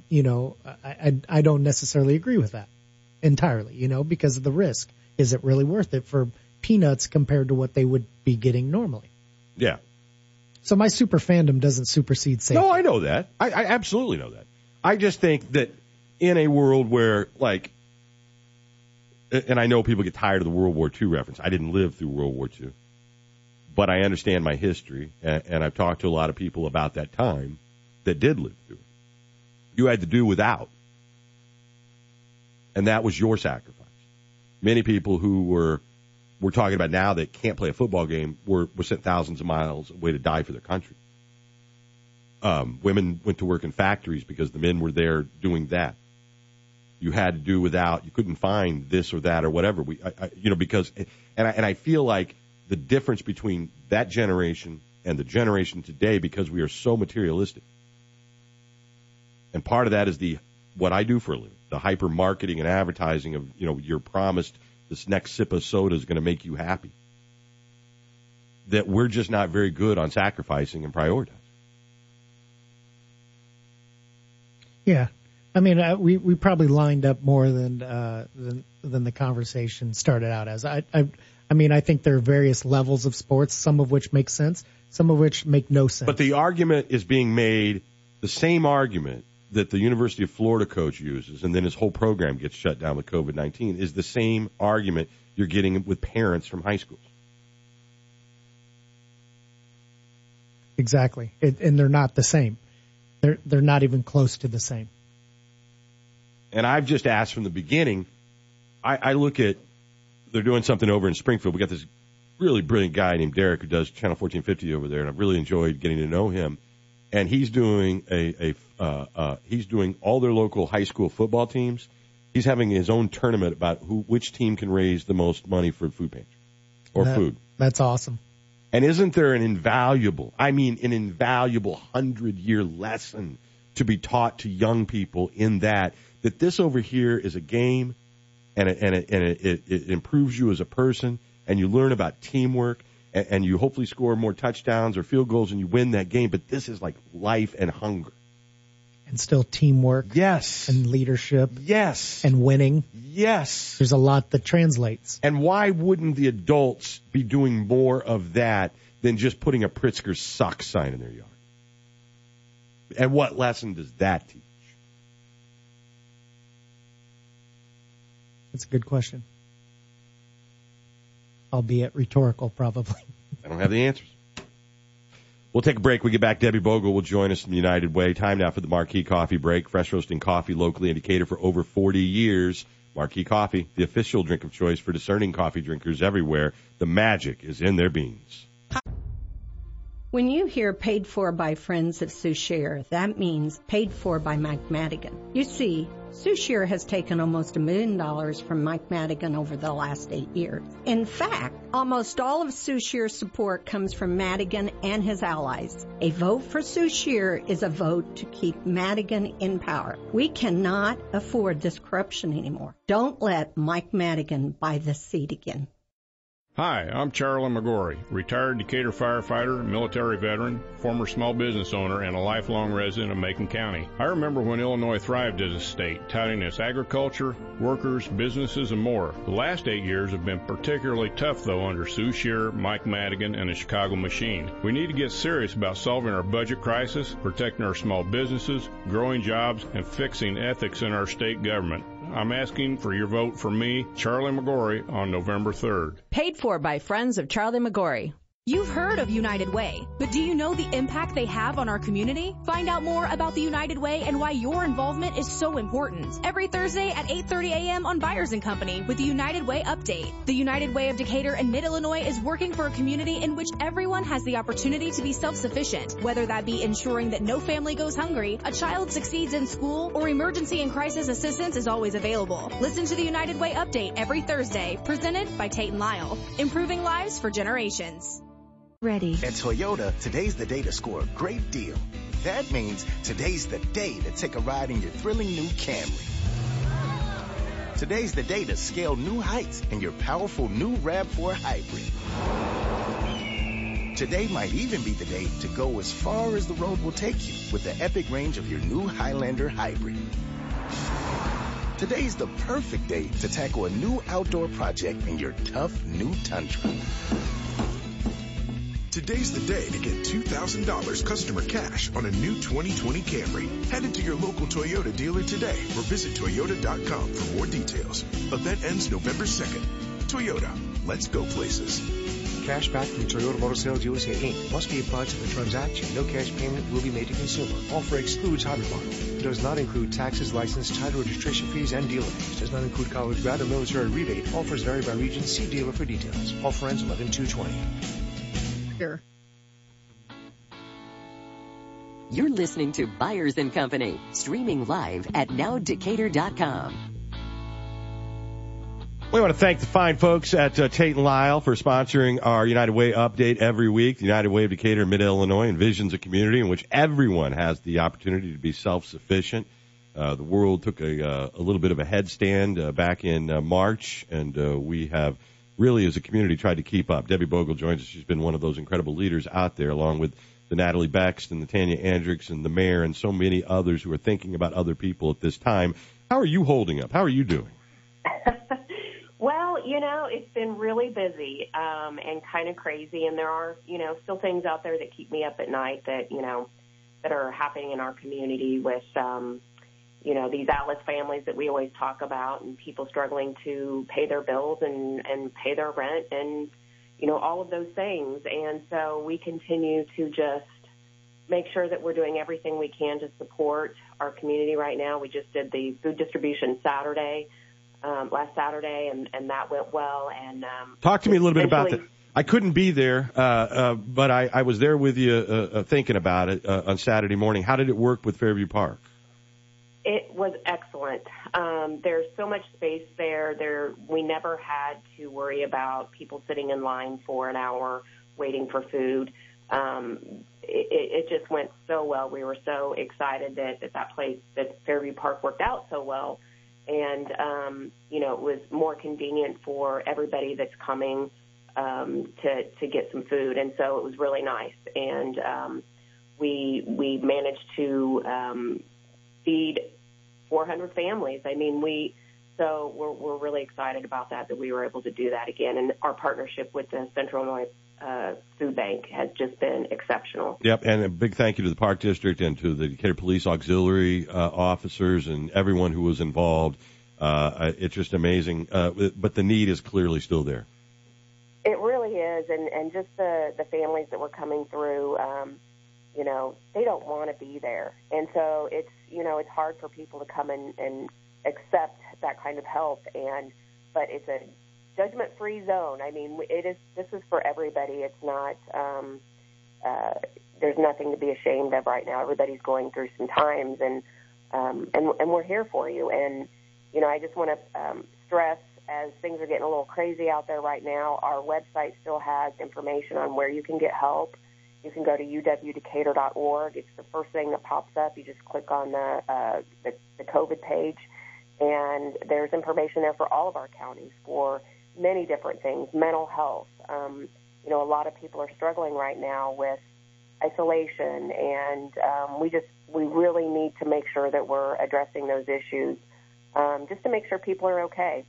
I don't necessarily agree with that entirely, because of the risk. Is it really worth it for peanuts compared to what they would be getting normally? Yeah. So my super fandom doesn't supersede safety. No, I know that. I absolutely know that. I just think that in a world where, like, and I know people get tired of the World War II reference. I didn't live through World War II, but I understand my history, and I've talked to a lot of people about that time that did live through it. You had to do without, and that was your sacrifice. Many people who we're talking about now that can't play a football game were sent thousands of miles away to die for their country. Women went to work in factories because the men were there doing that. You had to do without. You couldn't find this or that or whatever. Because I feel like the difference between that generation and the generation today, because we are so materialistic, and part of that is what I do for a living, the hyper marketing and advertising of, you're promised this next sip of soda is going to make you happy. That we're just not very good on sacrificing and prioritizing. Yeah. I mean, we probably lined up more than the conversation started out as. I mean, I think there are various levels of sports, some of which make sense, some of which make no sense. But the argument is being made, the same argument that the University of Florida coach uses, and then his whole program gets shut down with COVID-19, is the same argument you're getting with parents from high schools. Exactly. And they're not the same. They're not even close to the same. And I've just asked from the beginning, I look at, they're doing something over in Springfield. We got this really brilliant guy named Derek who does Channel 1450 over there, and I've really enjoyed getting to know him. And he's doing he's doing all their local high school football teams. He's having his own tournament about which team can raise the most money for food pantry or food. That's awesome. And isn't there an invaluable 100-year lesson to be taught to young people in that this over here is a game, and it improves you as a person, and you learn about teamwork, and you hopefully score more touchdowns or field goals, and you win that game. But this is like life and hunger. And still teamwork. Yes. And leadership. Yes. And winning. Yes. There's a lot that translates. And why wouldn't the adults be doing more of that than just putting a Pritzker suck sign in their yard? And what lesson does that teach? That's a good question. Albeit rhetorical, probably. I don't have the answers. We'll take a break. We get back. Debbie Bogle will join us from United Way. Time now for the Marquee Coffee Break. Fresh roasting coffee locally in Decatur for over 40 years. Marquee Coffee, the official drink of choice for discerning coffee drinkers everywhere. The magic is in their beans. When you hear paid for by friends of Souchere, that means paid for by Mike Madigan. You see, Souchere has taken almost $1 million from Mike Madigan over the last 8 years. In fact, almost all of Souchere's support comes from Madigan and his allies. A vote for Souchere is a vote to keep Madigan in power. We cannot afford this corruption anymore. Don't let Mike Madigan buy this seat again. Hi, I'm Charlie McGorry, retired Decatur firefighter, military veteran, former small business owner, and a lifelong resident of Macon County. I remember when Illinois thrived as a state, touting its agriculture, workers, businesses, and more. The last 8 years have been particularly tough, though, under Souchere, Mike Madigan, and the Chicago Machine. We need to get serious about solving our budget crisis, protecting our small businesses, growing jobs, and fixing ethics in our state government. I'm asking for your vote for me, Charlie McGorry, on November 3rd. Paid for by friends of Charlie McGorry. You've heard of United Way, but do you know the impact they have on our community? Find out more about the United Way and why your involvement is so important. Every Thursday at 8:30 a.m. on Byers & Company with the United Way Update. The United Way of Decatur and Mid-Illinois is working for a community in which everyone has the opportunity to be self-sufficient, whether that be ensuring that no family goes hungry, a child succeeds in school, or emergency and crisis assistance is always available. Listen to the United Way Update every Thursday, presented by Tate & Lyle, improving lives for generations. Ready. At Toyota, today's the day to score a great deal. That means today's the day to take a ride in your thrilling new Camry. Today's the day to scale new heights in your powerful new RAV4 Hybrid. Today might even be the day to go as far as the road will take you with the epic range of your new Highlander Hybrid. Today's the perfect day to tackle a new outdoor project in your tough new Tundra. Today's the day to get $2,000 customer cash on a new 2020 Camry. Head into your local Toyota dealer today or visit Toyota.com for more details. Event ends November 2nd. Toyota, let's go places. Cash back from Toyota Motor Sales USA Inc. must be applied to the transaction. No cash payment will be made to consumer. Offer excludes hybrid model. It does not include taxes, license, title, registration fees, and dealer fees. Does not include college grad or military rebate. Offers vary by region. See dealer for details. Offer ends 11/2/20. You're listening to Byers & Company, streaming live at nowdecatur.com. We want to thank the fine folks at Tate & Lyle for sponsoring our United Way update every week. The United Way of Decatur, Mid-Illinois, envisions a community in which everyone has the opportunity to be self-sufficient. The world took a little bit of a headstand back in March, and we have really, as a community, tried to keep up. Debbie Bogle joins us. She's been one of those incredible leaders out there, along with the Natalie Bext and the Tanya Andricks and the mayor and so many others who are thinking about other people at this time. How are you holding up? How are you doing? Well, it's been really busy and kind of crazy, and there are, still things out there that keep me up at night that, that are happening in our community with, these Atlas families that we always talk about and people struggling to pay their bills and pay their rent and, all of those things. And so we continue to just make sure that we're doing everything we can to support our community right now. We just did the food distribution last Saturday, and that went well. And talk to me a little bit about that. I couldn't be there, but I was there with you thinking about it on Saturday morning. How did it work with Fairview Park? It was excellent. There's so much space there. We never had to worry about people sitting in line for an hour waiting for food. It just went so well. We were so excited that place, that Fairview Park worked out so well. And, it was more convenient for everybody that's coming to get some food. And so it was really nice. And we managed to feed 400 families. I mean, we're really excited about that we were able to do that again. And our partnership with the Central Illinois Food Bank has just been exceptional. Yep, and a big thank you to the Park District and to the Decatur Police Auxiliary officers and everyone who was involved. It's just amazing. But the need is clearly still there. It really is, and just the families that were coming through, they don't want to be there. And so it's hard for people to come and accept that kind of help. But it's a judgment-free zone. I mean, this is for everybody. It's not, there's nothing to be ashamed of right now. Everybody's going through some times, and we're here for you. And, I just want to stress, as things are getting a little crazy out there right now, our website still has information on where you can get help. You can go to uwdecatur.org. It's the first thing that pops up. You just click on the COVID page, and there's information there for all of our counties for many different things, mental health. A lot of people are struggling right now with isolation, and we really need to make sure that we're addressing those issues just to make sure people are okay.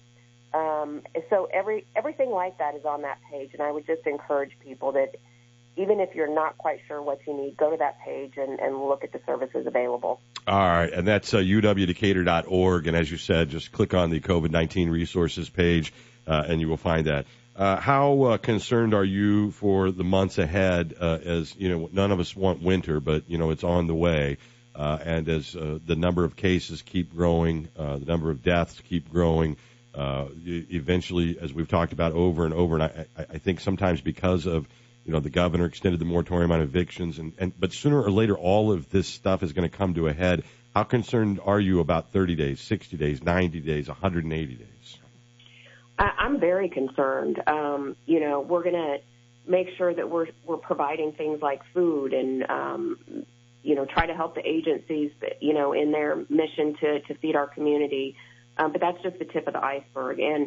So everything like that is on that page, and I would just encourage people that even if you're not quite sure what you need, go to that page and look at the services available. All right, and that's uwdecatur.org, and as you said, just click on the COVID-19 resources page, and you will find that. How concerned are you for the months ahead? As none of us want winter, but it's on the way, and as the number of cases keep growing, the number of deaths keep growing. Eventually, as we've talked about over and over, and I think sometimes because of the governor extended the moratorium on evictions, but sooner or later, all of this stuff is going to come to a head. How concerned are you about 30 days, 60 days, 90 days, 180 days? I'm very concerned. We're going to make sure that we're providing things like food and, try to help the agencies, in their mission to feed our community. But that's just the tip of the iceberg. And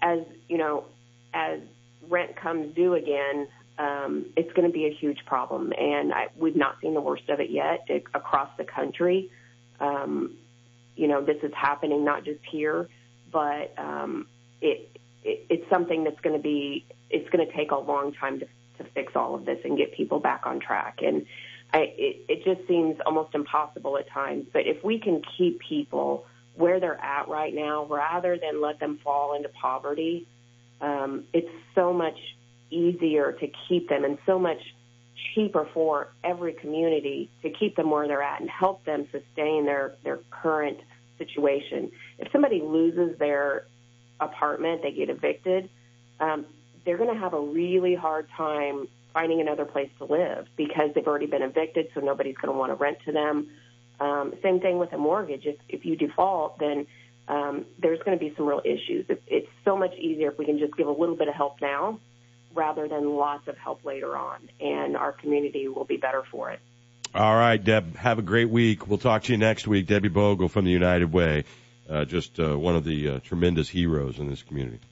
as rent comes due again, it's going to be a huge problem. And we've not seen the worst of it yet across the country. This is happening not just here, but it's something that's going to take a long time to to fix all of this and get people back on track. And it just seems almost impossible at times. But if we can keep people where they're at right now, rather than let them fall into poverty, it's so much easier to keep them and so much cheaper for every community to keep them where they're at and help them sustain their current situation. If somebody loses their apartment, they get evicted, they're going to have a really hard time finding another place to live because they've already been evicted, so nobody's going to want to rent to them. Same thing with a mortgage. If you default, then there's going to be some real issues. It's so much easier if we can just give a little bit of help now rather than lots of help later on, and our community will be better for it. All right, Deb, have a great week. We'll talk to you next week. Debbie Bogle from the United Way, just one of the tremendous heroes in this community.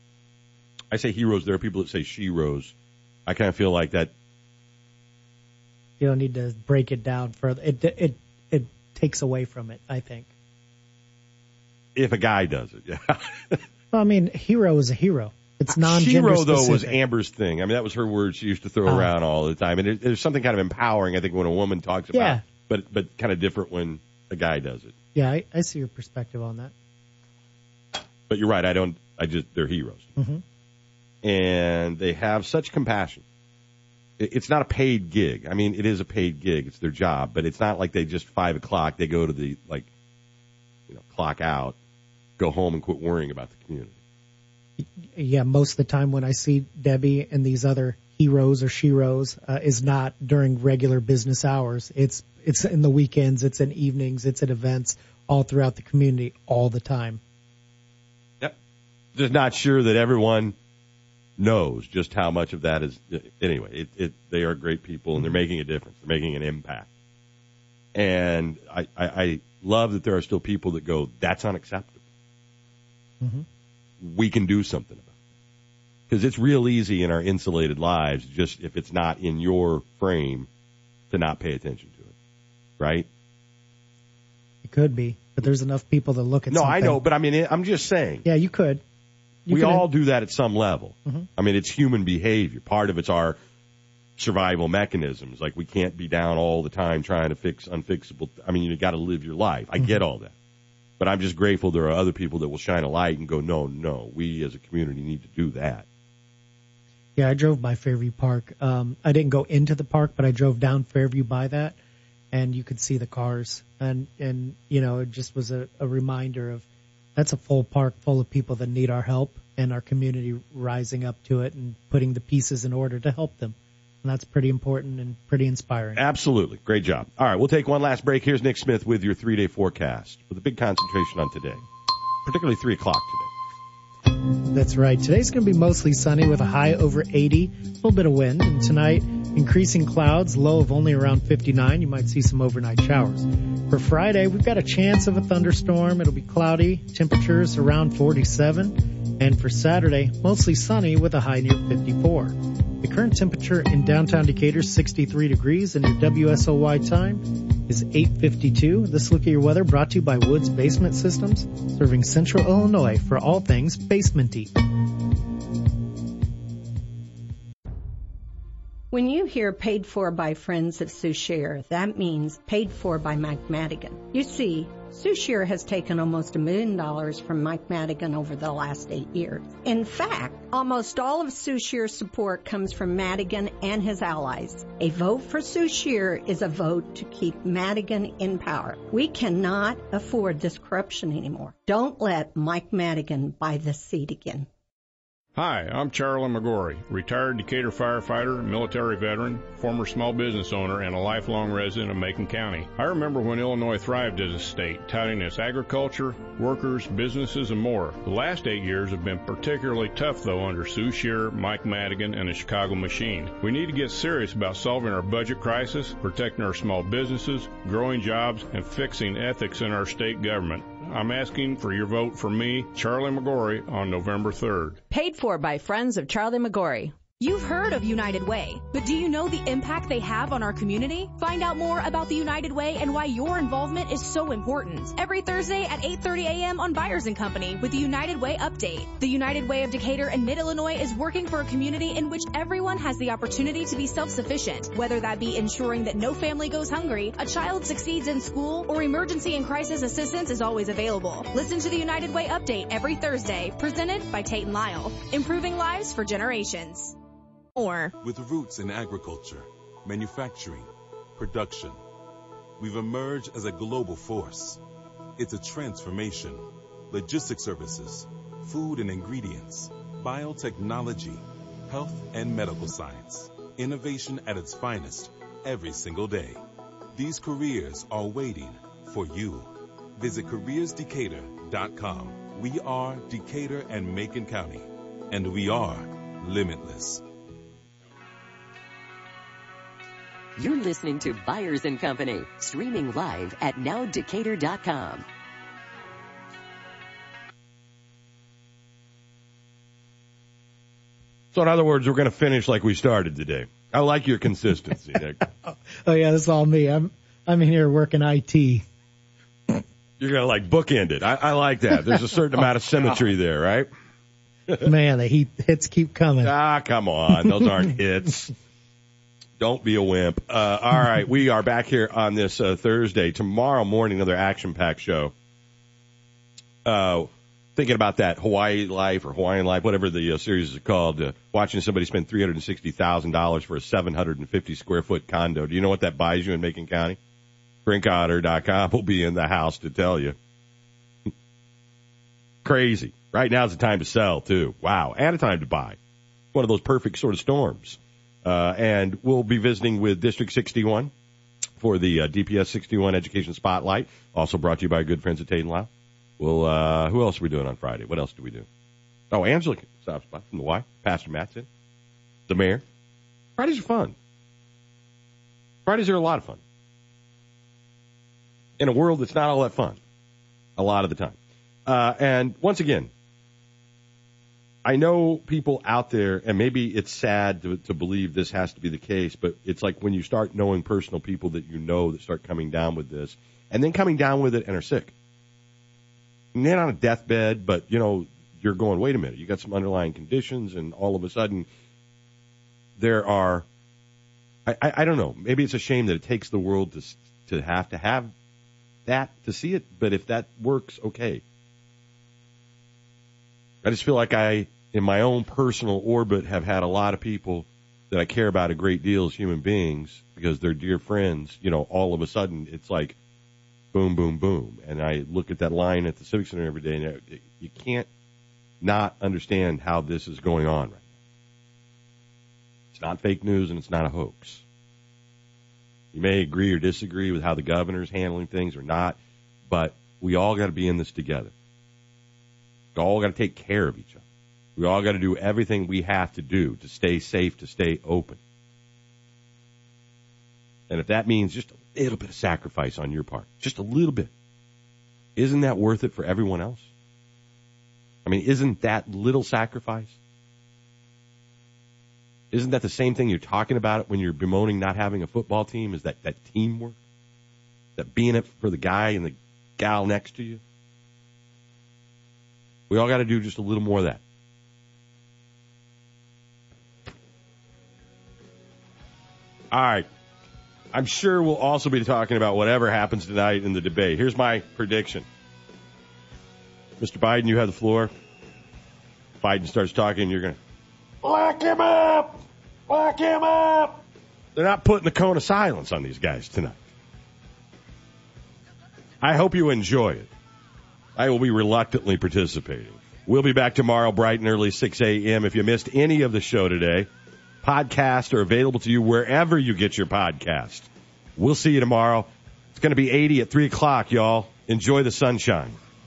I say heroes. There are people that say she-ros. I kind of feel like that. You don't need to break it down further. It takes away from it, I think. If a guy does it, yeah. Well, I mean, hero is a hero. It's non-gender She-ro, though, specific. was Amber's thing. I mean, that was her word she used to throw around all the time. And there's something kind of empowering, I think, when a woman talks about it, but kind of different when a guy does it. Yeah, I see your perspective on that. But you're right. They're heroes. Mm-hmm. And they have such compassion. It's not a paid gig. I mean, it is a paid gig. It's their job. But it's not like they just 5 o'clock, they go to the, clock out, go home and quit worrying about the community. Yeah, most of the time when I see Debbie and these other heroes or she-ros is not during regular business hours. It's in the weekends, it's in evenings, it's at events all throughout the community all the time. Yep. Just not sure that everyone knows just how much of that is. Anyway, they are great people, and they're making a difference. They're making an impact. And I love that there are still people that go, that's unacceptable. Mm-hmm. We can do something about it. Because it's real easy in our insulated lives, just if it's not in your frame, to not pay attention to it. Right? It could be, but there's enough people that look at something. No, I know, but I mean, I'm just saying. Yeah, you could. We all do that at some level. Mm-hmm. I mean, it's human behavior. Part of it's our survival mechanisms. Like, we can't be down all the time trying to fix unfixable. I mean, you got to live your life. I get all that. But I'm just grateful there are other people that will shine a light and go, no, we as a community need to do that. Yeah, I drove by Fairview Park. I didn't go into the park, but I drove down Fairview by that, and you could see the cars. And it just was a reminder of that's a full park full of people that need our help, and our community rising up to it and putting the pieces in order to help them. And that's pretty important and pretty inspiring. Absolutely. Great job. All right, we'll take one last break. Here's Nick Smith with your 3-day forecast with a big concentration on today, particularly 3 o'clock today. That's right. Today's going to be mostly sunny with a high over 80, a little bit of wind. And tonight, increasing clouds, low of only around 59. You might see some overnight showers. For Friday, we've got a chance of a thunderstorm. It'll be cloudy, temperatures around 47. And for Saturday, mostly sunny with a high near 54. The current temperature in downtown Decatur is 63 degrees, and your WSOY time is 8:52. This look at your weather brought to you by Woods Basement Systems, serving Central Illinois for all things basementy. When you hear paid for by Friends of Souchere, that means paid for by Mike Madigan. You see, Souchere has taken almost $1 million from Mike Madigan over the last 8 years. In fact, almost all of Souchere's support comes from Madigan and his allies. A vote for Souchere is a vote to keep Madigan in power. We cannot afford this corruption anymore. Don't let Mike Madigan buy this seat again. Hi, I'm Charlie McGorry, retired Decatur firefighter, military veteran, former small business owner, and a lifelong resident of Macon County. I remember when Illinois thrived as a state, touting its agriculture, workers, businesses, and more. The last 8 years have been particularly tough, though, under Souchere, Mike Madigan, and the Chicago Machine. We need to get serious about solving our budget crisis, protecting our small businesses, growing jobs, and fixing ethics in our state government. I'm asking for your vote for me, Charlie McGorry, on November 3rd. Paid for by Friends of Charlie McGorry. You've heard of United Way, but do you know the impact they have on our community? Find out more about the United Way and why your involvement is so important. Every Thursday at 8:30 a.m. on Byers & Company with the United Way update. The United Way of Decatur and Mid-Illinois is working for a community in which everyone has the opportunity to be self-sufficient, whether that be ensuring that no family goes hungry, a child succeeds in school, or emergency and crisis assistance is always available. Listen to the United Way update every Thursday, presented by Tate & Lyle. Improving lives for generations. With roots in agriculture, manufacturing, production, we've emerged as a global force. It's a transformation. Logistics services, food and ingredients, biotechnology, health and medical science. Innovation at its finest every single day. These careers are waiting for you. Visit careersdecatur.com. We are Decatur and Macon County, and we are limitless. You're listening to Byers & Company, streaming live at nowdecatur.com. So in other words, we're going to finish like we started today. I like your consistency, Nick. Oh yeah, that's all me. I'm in here working IT. You're going to like bookend it. I like that. There's a certain amount of symmetry there, right? Man, the hits keep coming. Come on. Those aren't hits. Don't be a wimp. All right, we are back here on this Thursday. Tomorrow morning, another action-packed show. Thinking about that Hawaii Life or Hawaiian Life, whatever the series is called, watching somebody spend $360,000 for a 750-square-foot condo. Do you know what that buys you in Macon County? BrinkOtter.com will be in the house to tell you. Crazy. Right now's the time to sell, too. Wow. And a time to buy. One of those perfect sort of storms. And we'll be visiting with District 61 for the DPS 61 Education Spotlight, also brought to you by our good friends at Tate & Lyle. Well, who else are we doing on Friday? What else do we do? Oh, Angela stops by from the Y. Pastor Matt's in. The mayor. Fridays are fun. Fridays are a lot of fun. In a world that's not all that fun a lot of the time. And once again, I know people out there, and maybe it's sad to believe this has to be the case, but it's like when you start knowing personal people that you know that start coming down with this, and then coming down with it and are sick. And they're on a deathbed, but, you know, you're going, wait a minute, you got some underlying conditions, and all of a sudden there are, I don't know, maybe it's a shame that it takes the world to have that to see it, but if that works, okay. I just feel like in my own personal orbit, have had a lot of people that I care about a great deal as human beings because they're dear friends. You know, all of a sudden it's like boom, boom, boom. And I look at that line at the Civic Center every day, and you can't not understand how this is going on right now. It's not fake news, and it's not a hoax. You may agree or disagree with how the governor's handling things or not, but we all got to be in this together. We all got to take care of each other. We all got to do everything we have to do to stay safe, to stay open. And if that means just a little bit of sacrifice on your part, just a little bit, isn't that worth it for everyone else? I mean, isn't that little sacrifice? Isn't that the same thing you're talking about when you're bemoaning not having a football team? Is that teamwork? That being it for the guy and the gal next to you? We all got to do just a little more of that. All right. I'm sure we'll also be talking about whatever happens tonight in the debate. Here's my prediction. Mr. Biden, you have the floor. Biden starts talking, you're going to lock him up! Lock him up! They're not putting the cone of silence on these guys tonight. I hope you enjoy it. I will be reluctantly participating. We'll be back tomorrow bright and early, 6 a.m. If you missed any of the show today, podcasts are available to you wherever you get your podcast. We'll see you tomorrow. It's going to be 80 at 3 o'clock, y'all. Enjoy the sunshine.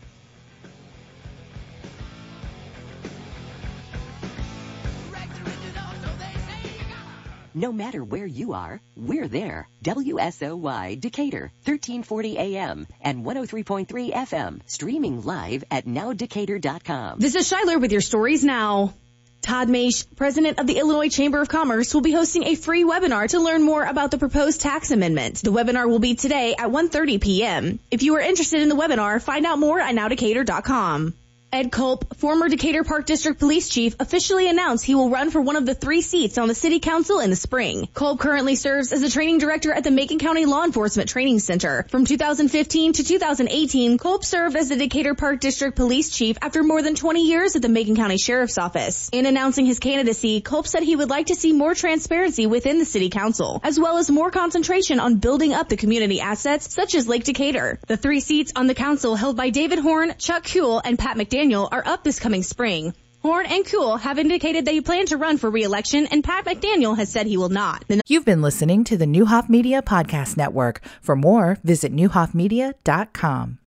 No matter where you are, we're there. WSOY Decatur, 1340 AM and 103.3 FM. Streaming live at nowdecatur.com. This is Shiler with your stories now. Todd Maish, president of the Illinois Chamber of Commerce, will be hosting a free webinar to learn more about the proposed tax amendment. The webinar will be today at 1:30 p.m. If you are interested in the webinar, find out more at nowdecatur.com. Ed Culp, former Decatur Park District Police Chief, officially announced he will run for one of the 3 seats on the City Council in the spring. Culp currently serves as the training director at the Macon County Law Enforcement Training Center. From 2015 to 2018, Culp served as the Decatur Park District Police Chief after more than 20 years at the Macon County Sheriff's Office. In announcing his candidacy, Culp said he would like to see more transparency within the City Council, as well as more concentration on building up the community assets such as Lake Decatur. The 3 seats on the council held by David Horn, Chuck Kuehl, and Pat McDaniel are up this coming spring. Horn and Kuehl have indicated they plan to run for re-election, and Pat McDaniel has said he will not. You've been listening to the Neuhoff Media Podcast Network. For more, visit neuhoffmedia.com.